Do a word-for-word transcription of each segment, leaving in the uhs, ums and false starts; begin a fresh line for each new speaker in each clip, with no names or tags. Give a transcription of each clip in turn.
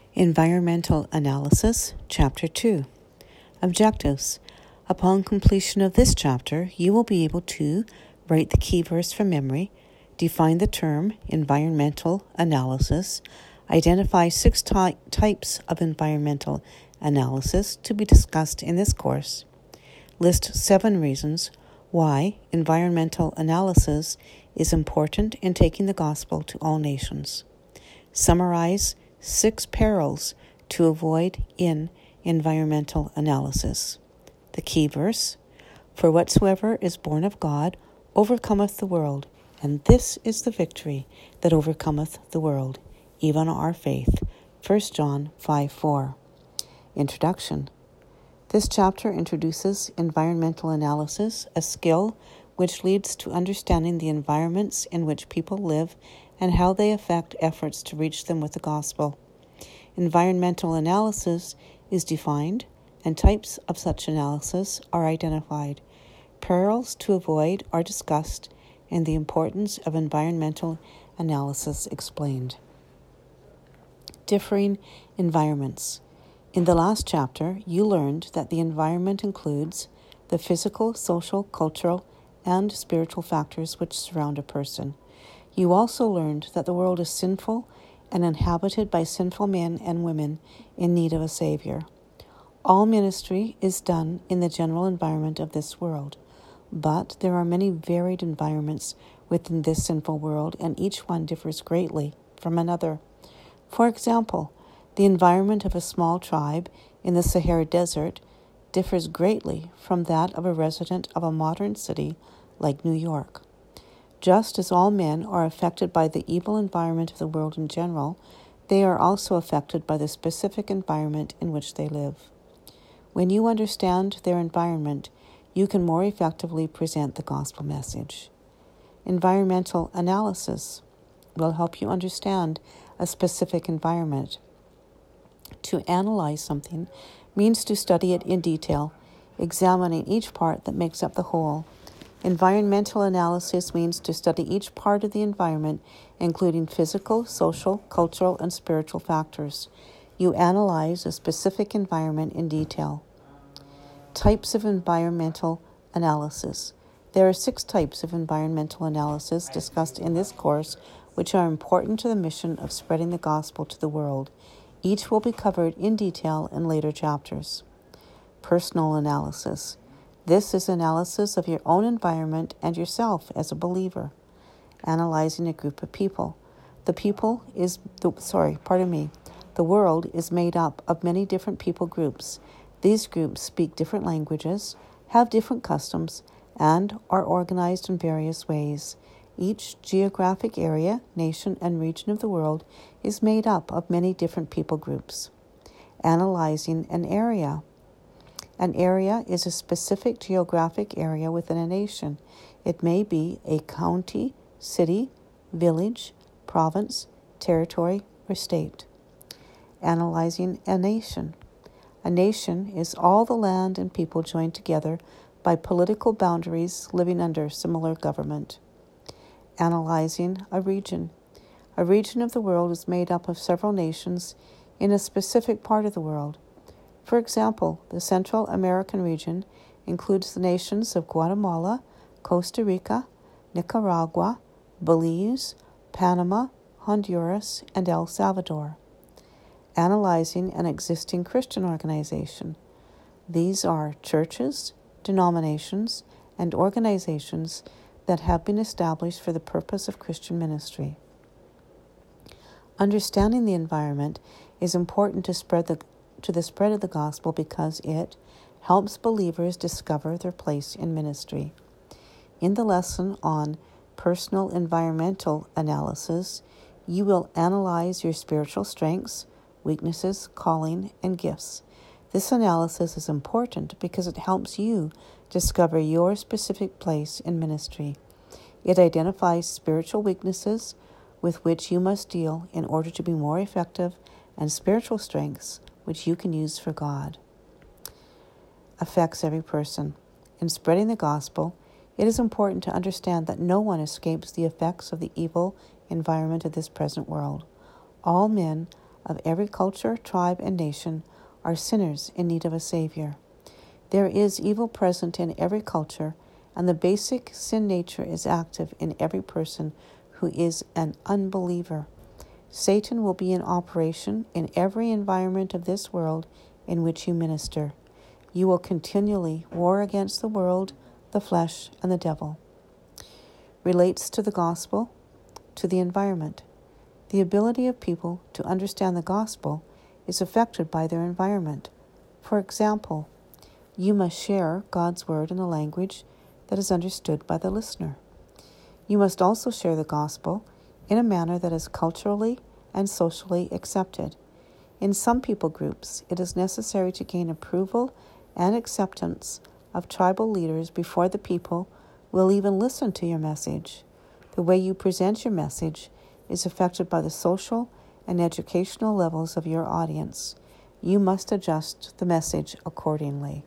Environmental Analysis, Chapter two. Objectives. Upon completion of this chapter, you will be able to write the key verse from memory, define the term environmental analysis, identify six ty- types of environmental analysis to be discussed in this course, list seven reasons why environmental analysis is important in taking the gospel to all nations, summarize six perils to avoid in environmental analysis. The key verse, for whatsoever is born of God overcometh the world, and this is the victory that overcometh the world, even our faith. First John five four. Introduction. This chapter introduces environmental analysis, a skill which leads to understanding the environments in which people live and how they affect efforts to reach them with the gospel. Environmental analysis is defined, and types of such analysis are identified. Perils to avoid are discussed, and the importance of environmental analysis explained. Differing environments. In the last chapter, you learned that the environment includes the physical, social, cultural, and spiritual factors which surround a person. You also learned that the world is sinful and inhabited by sinful men and women in need of a Savior. All ministry is done in the general environment of this world, but there are many varied environments within this sinful world, and each one differs greatly from another. For example, the environment of a small tribe in the Sahara Desert differs greatly from that of a resident of a modern city like New York. Just as all men are affected by the evil environment of the world in general, they are also affected by the specific environment in which they live. When you understand their environment, you can more effectively present the gospel message. Environmental analysis will help you understand a specific environment. To analyze something means to study it in detail, examining each part that makes up the whole. Environmental analysis means to study each part of the environment, including physical, social, cultural, and spiritual factors. You analyze a specific environment in detail. Types of environmental analysis. There are six types of environmental analysis discussed in this course, which are important to the mission of spreading the gospel to the world. Each will be covered in detail in later chapters. Personal analysis. This is analysis of your own environment and yourself as a believer. Analyzing a group of people. The people is, the, sorry, pardon me, the world is made up of many different people groups. These groups speak different languages, have different customs, and are organized in various ways. Each geographic area, nation, and region of the world is made up of many different people groups. Analyzing an area. An area is a specific geographic area within a nation. It may be a county, city, village, province, territory, or state. Analyzing a nation. A nation is all the land and people joined together by political boundaries living under similar government. Analyzing a region. A region of the world is made up of several nations in a specific part of the world. For example, the Central American region includes the nations of Guatemala, Costa Rica, Nicaragua, Belize, Panama, Honduras, and El Salvador. Analyzing an existing Christian organization. These are churches, denominations, and organizations that have been established for the purpose of Christian ministry. Understanding the environment is important to spread the to the spread of the gospel because it helps believers discover their place in ministry. In the lesson on personal environmental analysis, you will analyze your spiritual strengths, weaknesses, calling, and gifts. This analysis is important because it helps you discover your specific place in ministry. It identifies spiritual weaknesses with which you must deal in order to be more effective, and spiritual strengths which you can use for God. Affects every person. In spreading the gospel, it is important to understand that no one escapes the effects of the evil environment of this present world. All men of every culture, tribe, and nation are sinners in need of a Savior. There is evil present in every culture, and the basic sin nature is active in every person who is an unbeliever. Satan will be in operation in every environment of this world in which you minister. You will continually war against the world, the flesh, and the devil. Relates to the gospel, to the environment. The ability of people to understand the gospel is affected by their environment. For example, you must share God's word in a language that is understood by the listener. You must also share the gospel in a manner that is culturally and socially accepted. In some people groups, it is necessary to gain approval and acceptance of tribal leaders before the people will even listen to your message. The way you present your message is affected by the social and educational levels of your audience. You must adjust the message accordingly.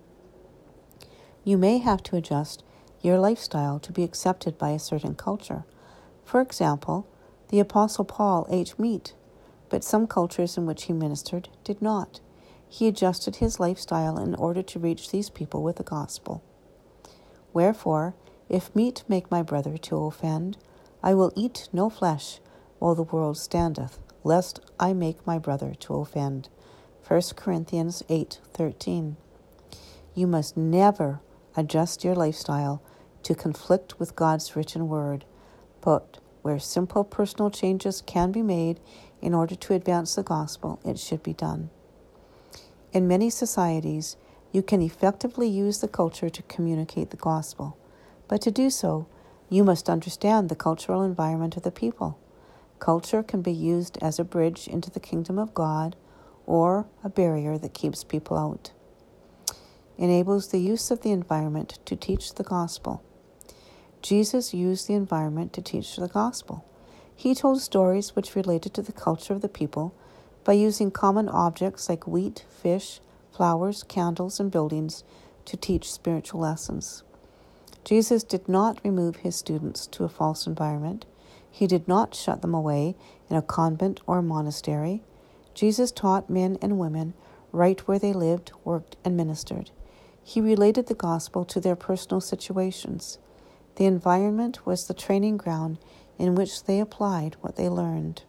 You may have to adjust your lifestyle to be accepted by a certain culture. For example, the Apostle Paul ate meat, but some cultures in which he ministered did not. He adjusted his lifestyle in order to reach these people with the gospel. Wherefore, if meat make my brother to offend, I will eat no flesh while the world standeth, lest I make my brother to offend. First Corinthians eight thirteen. You must never adjust your lifestyle to conflict with God's written word, but where simple personal changes can be made in order to advance the gospel, it should be done. In many societies, you can effectively use the culture to communicate the gospel, but to do so, you must understand the cultural environment of the people. Culture can be used as a bridge into the kingdom of God or a barrier that keeps people out. Enables the use of the environment to teach the gospel. Jesus used the environment to teach the gospel. He told stories which related to the culture of the people by using common objects like wheat, fish, flowers, candles, and buildings to teach spiritual lessons. Jesus did not remove his students to a false environment. He did not shut them away in a convent or a monastery. Jesus taught men and women right where they lived, worked, and ministered. He related the gospel to their personal situations. The environment was the training ground in which they applied what they learned.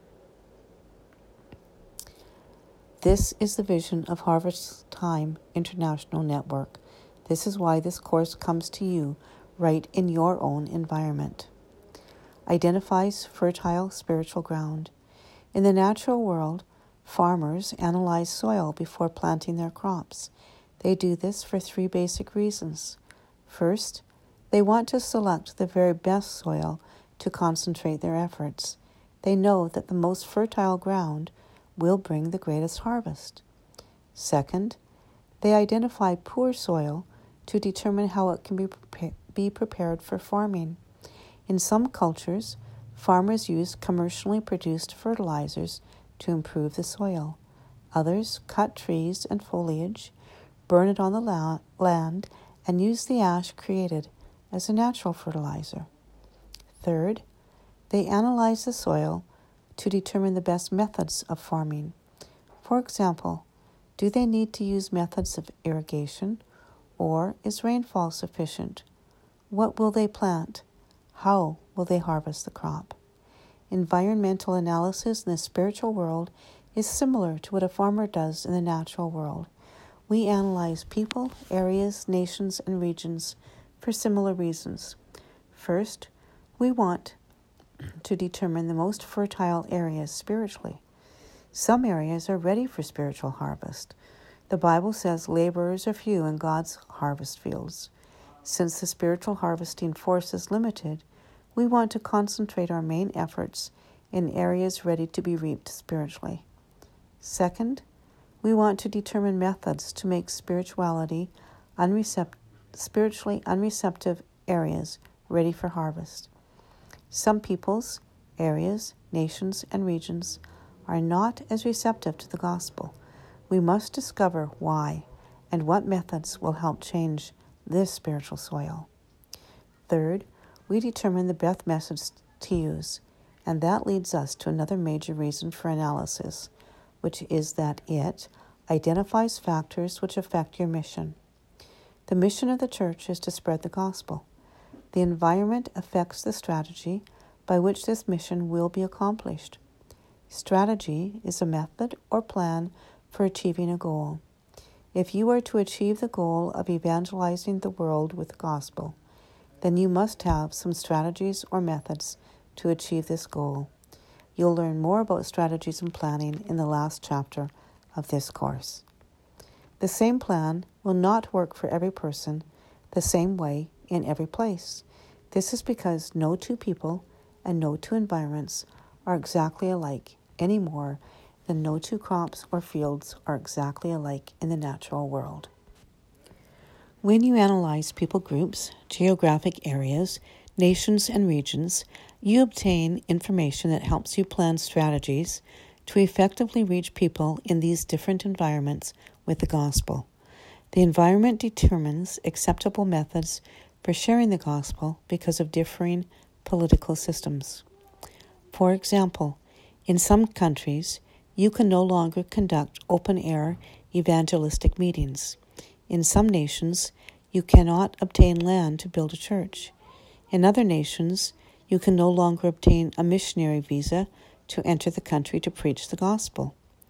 This is the vision of Harvest Time International Network. This is why this course comes to you right in your own environment. Identifies fertile spiritual ground. In the natural world, farmers analyze soil before planting their crops. They do this for three basic reasons. First, they want to select the very best soil to concentrate their efforts. They know that the most fertile ground will bring the greatest harvest. Second, they identify poor soil to determine how it can be, prepa- be prepared for farming. In some cultures, farmers use commercially produced fertilizers to improve the soil. Others cut trees and foliage, burn it on the la- land, and use the ash created as a natural fertilizer. Third, they analyze the soil to determine the best methods of farming. For example, do they need to use methods of irrigation, or is rainfall sufficient? What will they plant? How will they harvest the crop? Environmental analysis in the spiritual world is similar to what a farmer does in the natural world. We analyze people, areas, nations, and regions for similar reasons. First, we want to determine the most fertile areas spiritually. Some areas are ready for spiritual harvest. The Bible says laborers are few in God's harvest fields. Since the spiritual harvesting force is limited, we want to concentrate our main efforts in areas ready to be reaped spiritually. Second, we want to determine methods to make spirituality unrecept- spiritually unreceptive areas ready for harvest. Some peoples, areas, nations, and regions are not as receptive to the gospel. We must discover why and what methods will help change this spiritual soil. Third, we determine the best methods to use, And that leads us to another major reason for analysis, which is that it identifies factors which affect your mission. The mission of the church is to spread the gospel. The environment affects the strategy by which this mission will be accomplished. Strategy is a method or plan for achieving a goal. If you are to achieve the goal of evangelizing the world with the gospel, then you must have some strategies or methods to achieve this goal. You'll learn more about strategies and planning in the last chapter of this course. The same plan will not work for every person the same way in every place. This is because no two people and no two environments are exactly alike any more than no two crops or fields are exactly alike in the natural world. When you analyze people groups, geographic areas, nations, and regions, you obtain information that helps you plan strategies to effectively reach people in these different environments with the gospel. The environment determines acceptable methods for sharing the gospel because of differing political systems. For example, in some countries, you can no longer conduct open-air evangelistic meetings. In some nations, you cannot obtain land to build a church. In other nations, you can no longer obtain a missionary visa to enter the country to preach the gospel.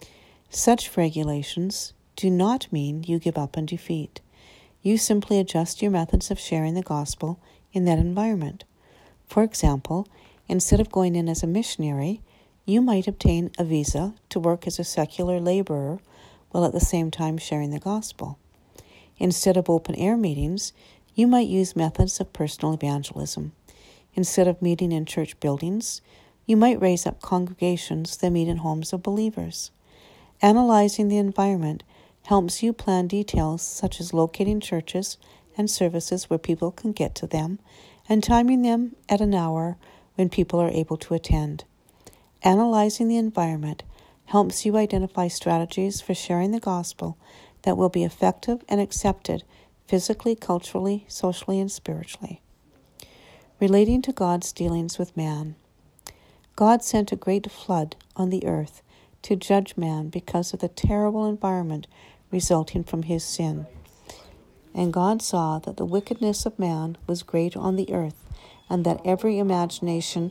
Such regulations do not mean you give up on defeat. You simply adjust your methods of sharing the gospel in that environment. For example, instead of going in as a missionary, you might obtain a visa to work as a secular laborer while at the same time sharing the gospel. Instead of open-air meetings, you might use methods of personal evangelism. Instead of meeting in church buildings, you might raise up congregations that meet in homes of believers. Analyzing the environment helps you plan details such as locating churches and services where people can get to them and timing them at an hour when people are able to attend. Analyzing the environment helps you identify strategies for sharing the gospel that will be effective and accepted physically, culturally, socially, and spiritually. Relating to God's dealings with man. God sent a great flood on the earth to judge man because of the terrible environment resulting from his sin. And God saw that the wickedness of man was great on the earth, and that every imagination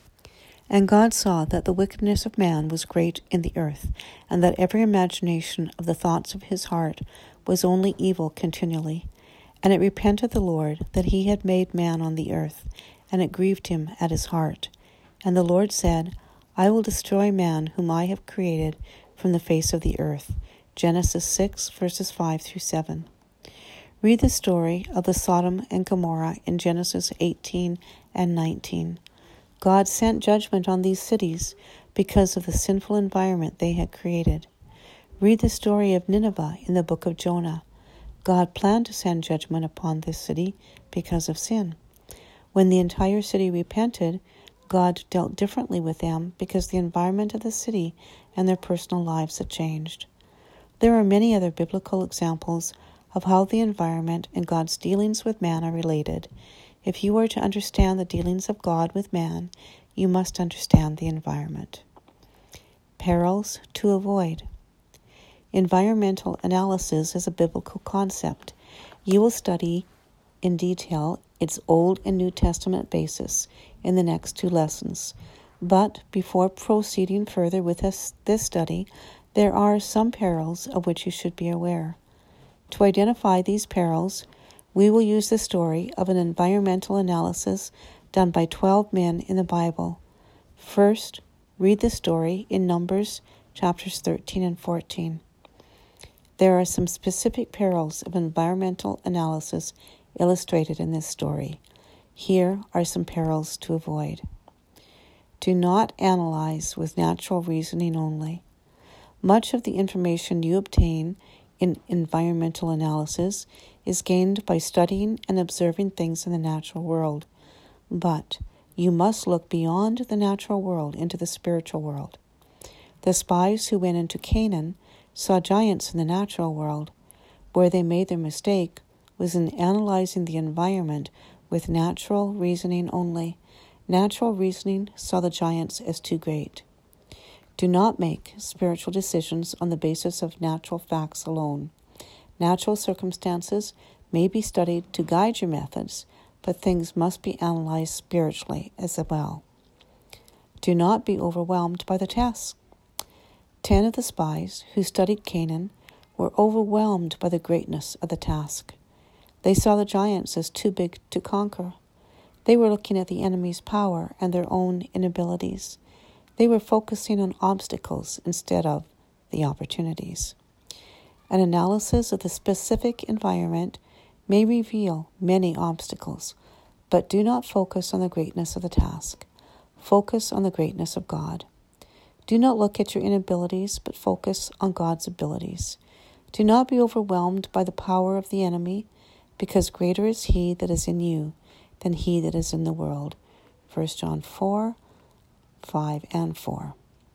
And God saw that the wickedness of man was great in the earth, and that every imagination of the thoughts of his heart was only evil continually. And it repented the Lord that he had made man on the earth, and it grieved him at his heart. And the Lord said, I will destroy man whom I have created from the face of the earth. Genesis six, verses five through seven. Read the story of the Sodom and Gomorrah in Genesis eighteen and nineteen. God sent judgment on these cities because of the sinful environment they had created. Read the story of Nineveh in the book of Jonah. God planned to send judgment upon this city because of sin. When the entire city repented, God dealt differently with them because the environment of the city and their personal lives had changed. There are many other biblical examples of how the environment and God's dealings with man are related. If you are to understand the dealings of God with man, you must understand the environment. Perils to avoid. Environmental analysis is a biblical concept. You will study in detail its Old and New Testament basis in the next two lessons. But before proceeding further with this, this study, there are some perils of which you should be aware. To identify these perils, we will use the story of an environmental analysis done by twelve men in the Bible. First, read the story in Numbers chapters thirteen and fourteen. There are some specific perils of environmental analysis illustrated in this story. Here are some perils to avoid. Do not analyze with natural reasoning only. Much of the information you obtain in environmental analysis is gained by studying and observing things in the natural world. But you must look beyond the natural world into the spiritual world. The spies who went into Canaan saw giants in the natural world. Where they made their mistake was in analyzing the environment with natural reasoning only. Natural reasoning saw the giants as too great. Do not make spiritual decisions on the basis of natural facts alone. Natural circumstances may be studied to guide your methods, but things must be analyzed spiritually as well. Do not be overwhelmed by the task. Ten of the spies who studied Canaan were overwhelmed by the greatness of the task. They saw the giants as too big to conquer. They were looking at the enemy's power and their own inabilities. They were focusing on obstacles instead of the opportunities. An analysis of the specific environment may reveal many obstacles, but do not focus on the greatness of the task. Focus on the greatness of God. Do not look at your inabilities, but focus on God's abilities. Do not be overwhelmed by the power of the enemy, because greater is he that is in you than he that is in the world. First John four, five, and four.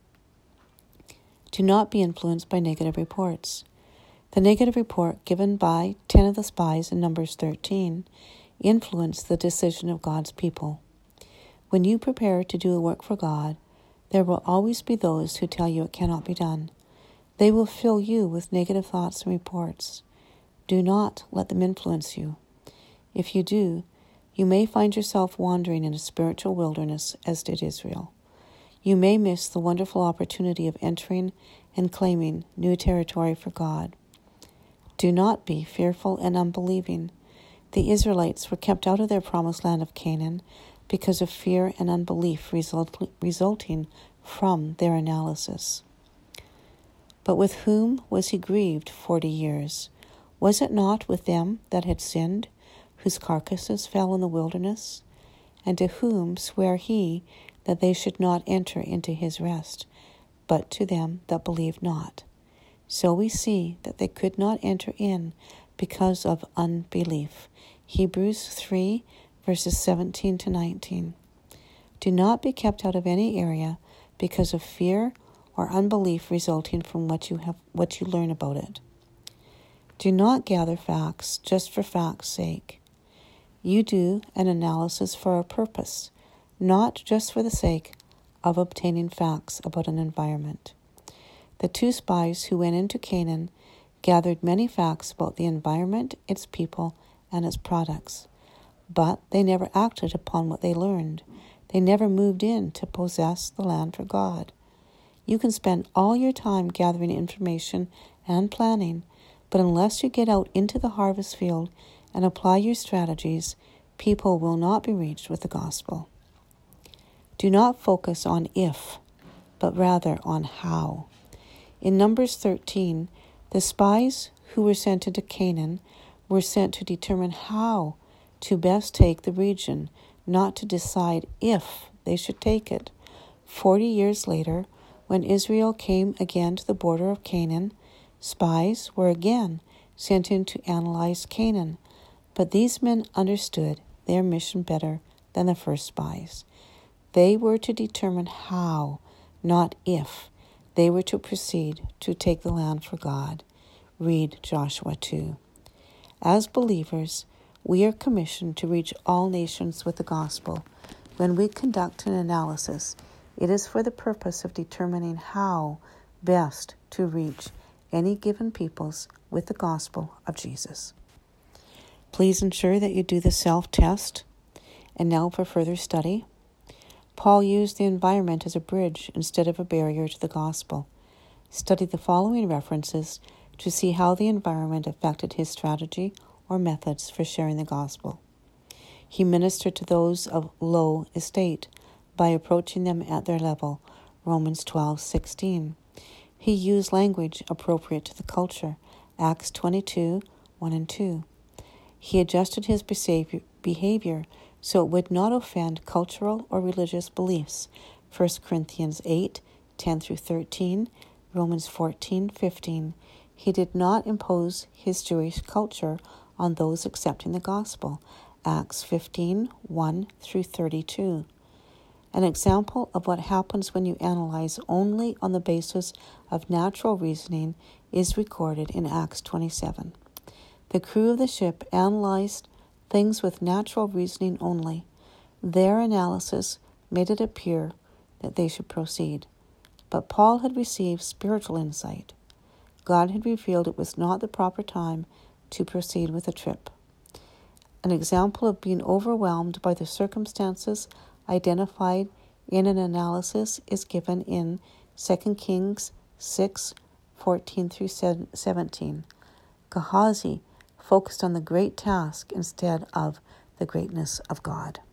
Do not be influenced by negative reports. The negative report given by ten of the spies in Numbers thirteen influenced the decision of God's people. When you prepare to do a work for God, there will always be those who tell you it cannot be done. They will fill you with negative thoughts and reports. Do not let them influence you. If you do, you may find yourself wandering in a spiritual wilderness as did Israel. You may miss the wonderful opportunity of entering and claiming new territory for God. Do not be fearful and unbelieving. The Israelites were kept out of their promised land of Canaan because of fear and unbelief result, resulting from their analysis. But with whom was he grieved forty years? Was it not with them that had sinned, whose carcasses fell in the wilderness? And to whom sware he that they should not enter into his rest, but to them that believed not? So we see that they could not enter in because of unbelief. Hebrews three, verses seventeen to nineteen. Do not be kept out of any area because of fear or unbelief resulting from what you have, what you learn about it. Do not gather facts just for facts' sake. You do an analysis for a purpose, not just for the sake of obtaining facts about an environment. The two spies who went into Canaan gathered many facts about the environment, its people, and its products, but they never acted upon what they learned. They never moved in to possess the land for God. You can spend all your time gathering information and planning, but unless you get out into the harvest field and apply your strategies, people will not be reached with the gospel. Do not focus on if, but rather on how. In Numbers thirteen, the spies who were sent into Canaan were sent to determine how to best take the region, not to decide if they should take it. Forty years later, when Israel came again to the border of Canaan, spies were again sent in to analyze Canaan, but these men understood their mission better than the first spies. They were to determine how, not if, they were to proceed to take the land for God. Read Joshua two. As believers, we are commissioned to reach all nations with the gospel. When we conduct an analysis, it is for the purpose of determining how best to reach any given peoples with the gospel of Jesus. Please ensure that you do the self-test. And now for further study. Paul used the environment as a bridge instead of a barrier to the gospel. Study the following references to see how the environment affected his strategy or methods for sharing the gospel. He ministered to those of low estate by approaching them at their level, Romans twelve sixteen. He used language appropriate to the culture, Acts twenty-two, one and two. He adjusted his behavior so it would not offend cultural or religious beliefs, First Corinthians eight, ten through thirteen, Romans fourteen, fifteen. He did not impose his Jewish culture on those accepting the gospel, Acts fifteen, one through thirty-two. An example of what happens when you analyze only on the basis of natural reasoning is recorded in Acts twenty-seven. The crew of the ship analyzed things with natural reasoning only. Their analysis made it appear that they should proceed. But Paul had received spiritual insight. God had revealed it was not the proper time to proceed with the trip. An example of being overwhelmed by the circumstances identified in an analysis is given in Second Kings six, fourteen through seventeen. Gehazi focused on the great task instead of the greatness of God.